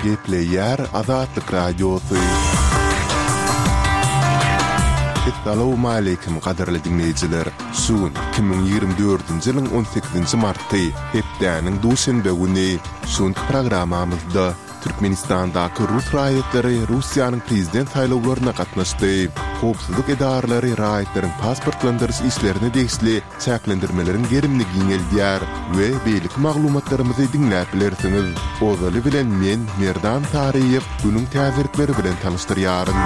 Gepleyer Azatlyk Radiosu. Assalamu alaykum qadarly dinleyijiler. Suun 2024-nji ýylyň 18-nji marty hepdäniň duşanbe güni suun programamyzda Türkmenistandaky Rus raýatlary Russiýanyň prezident saýlawlaryna gatnaşdy. Howpsuzlyk edaralary raýatlaryň pasportlandyryş işlerini degişli çäklendirmelerin gerimligini eldiýär we beýlik maglumatlarymyzy dinläp bilersiňiz. Ozaly bilen men Merdan Tariýew günüň täzirkleri bilen tanışdyrýaryn.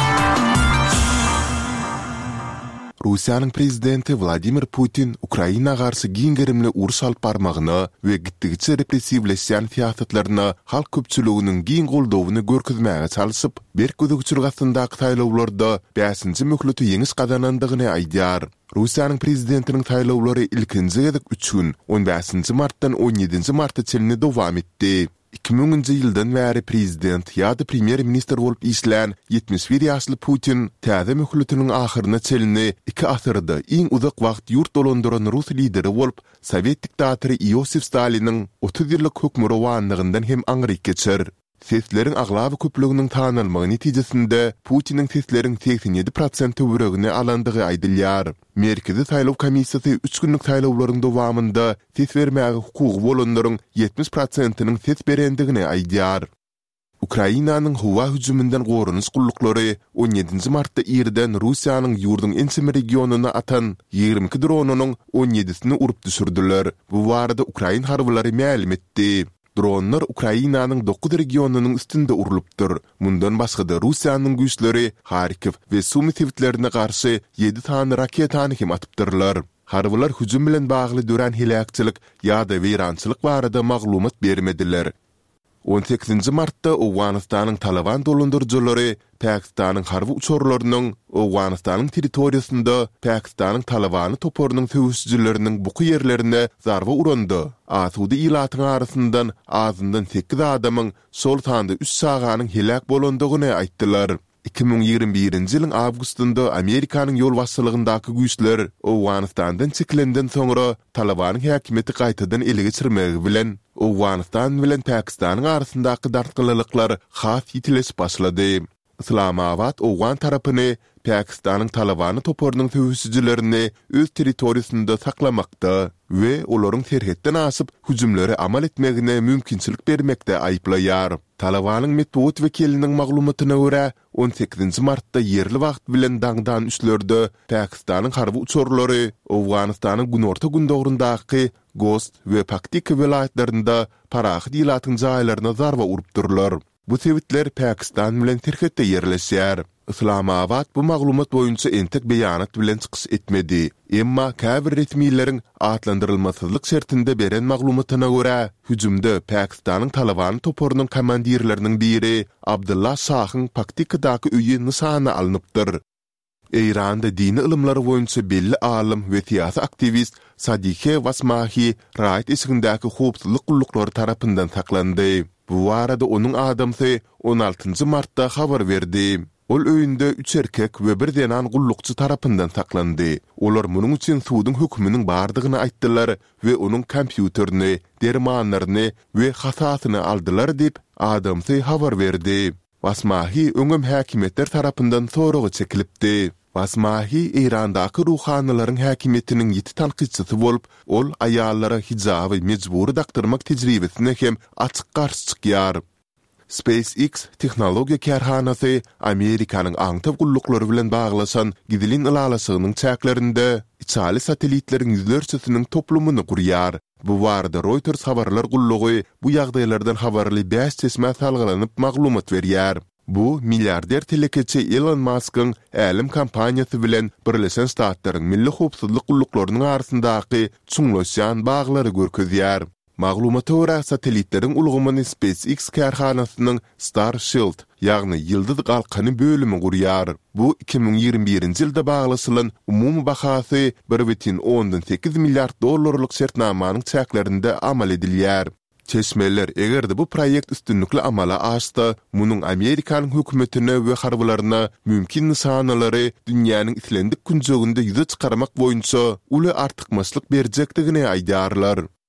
Russiýanyň prezidenti Vladimir Putin Ukraina garşy giňgerimli uruş alyp barmagyny we gitdigiçe repressiwleşýän fiýasatlaryna halk köpçüliginiň giň goldawyny görkezmäge çalyşyp, berküdükçülüğündaky saýlawlarda 5-nji möhleti ýeňiş gazanandygyny aýdýar. Russiýanyň prezidentiniň saýlawlary ilkinji gezek 3 gün 15-nji martdan 17-nji marta çelini dowam etdi. 2000-nji ýyldan bäri prezident ýa-da premier minister bolup işlän 71 ýaşly Putin täze möhletiniň ahyryna çelini 2 asyrda iň uzak wagt ýurt dolandyran Rus lideri bolup Sowet diktatory Iosif Staliniň 30 ýyllyk hökmü rowanlygyndan hem aňryk geçer. Sesleriň aglawy köpliginiň tanalmagy netijesinde Putiniň sesleriň 87% töweregini alandygy aýdylýar. Merkezi saýlaw komissiýasy 3 günlük saýlawlaryň dowamında ses bermäge hukugy bolanlaryň 70%-nyň ses berendigini aýdýar. Ukrainanyň howa hüjümünden gorunuş gullukları 17-nji martda ýerden Russiýanyň ýurdun ençimi regionuna atan 22 dronunyň 17-sini urup düşürdiler. Bu barada Ukraina harbylary ma'lum etdi. Dronlar Ukrainanyň 9 regionunyň üstünde urulypdyr. Mundan başga-da Russiýanyň güýçleri Harkiv we Sumy sewitlerine garşy 7 tane raketany hem atypdyrlar. Harbylar hüjüm bilen bagly dören hilakçylyk ýa-da weýrançylyk barada maglumat bermediler. 18-nji martda Awganystanyň Taliban dolandyrjylary Pakistanyň harby uçurlarynyň Awganystanyň territoriýasynda Pakistanyň Talibany toporunyň söwüşçileriniň buky ýerlerine zarba urandy. Asudy ilatyň arasyndan azyndan 8 adamyň sol tanda 3 saganyň helak bolandygyny aýtdylar. 2021-nji ýylyň awgustynda Amerikanyň ýol başçylygyndaky güýçler Awganystandan çekilenden soňra Talibanyň häkimeti gaýtadan ele geçirmegi bilen Awganystan bilen Pakistanyň arasyndaky dartgylyklar has ýitileş başlady. Islamabad Awgan tarapyny Pakistanyň Talibany toporunyň söwüşçilerini öz territoriýasynda saklamakda we olaryň serhetden aşyp hüjümlere amal etmegine mümkinçilik bermekde aýplaýar. Talibanyň metbuat wekiliniň maglumatyna görä 18-nji martda ýerli wagt bilen daňdan üçlerde Pakistanyň harby uçurlary Awganystanyň günorta gündogrundaky Ghost we Paktik vilayetlerinde parahy dilatyň jaýlaryna zarba urupdyrlar. Bu sewitler Pakistan bilen terhetde ýerleşýär. Islamabad bu maglumat boýunça entek beýanat bilen çykyş etmedi. Emma käbir resmiýetlerin atlandyrylmasyzlyk şertinde beren maglumatyna görä, hüjümde Pakistanyň Taliban toporunyň komandirleriniň biri Abdullah Şahyň Paktikadaky öýü nysana alınıpdyr. Eýranda dini ilmlary boýunça belli alim we siýasy aktivist Sadiqe Wasmahi raýat eşigindäki howpsuzlyk gullukları tarapyndan saklandy. Bu arada onun adamsy 16-njy martda habar berdi. Ol öýünde 3 erkek we bir denan gullukçy tarapyndan saklandy. Olar munyň üçin suwdyň hökmüniň bardygyny aýtdylar we onuň kompýuterini, dermanlaryny we hasasyny aldylar dip adamsy habar berdi. Wasmahi öňüm häkimetler tarapyndan soragy çekilipdi. Wasmahi Eýrandaky ruhanylaryň häkimetiniň ýeti tanqidçisi bolup, ol aýallara hijaby mejbury daktyrmak tejribesine hem açyk garşy çykýar. SpaceX tehnologiýa kerhanasy Amerikanyň aňtaw gullukları bilen baglaşan gidilin ylalasygynyň çäklerinde içali satellitlerin ýüzlerçesiniň toplumyny gurýar. Bu barada Reuters habarlar gullugy bu ýagdaýlardan habarly 5 çeşme salgylanyp maglumat berýär. Bu milliarder telekeçi Elon Musk'ın älim kampaniýasy bilen Birleşen Ştatlaryň milli howpsuzlyk gulluklarynyň arasyndaky çuňlaşýan baglary görkezýär. Maglumata görä satellitlerin ulgamyny SpaceX kerhanasynyň Starshield, ýagny ýyldız galkany bölümi gurýar. Bu 2021-nji ýylda baglasylan umumy bahasy 1,8 milliard dollarlyk şertnamanyň çäklerinde amal edilýär. Çeşmeler egerde bu proýekt üstünlikli amala aşsa, munyň Amerikanyň hökümetine we harbalaryna mümkin nysanalary dünýäniň islendik günjeginde ýüze çykarmak boýunça uly artykmaçlyk berjekdigini aýdýarlar.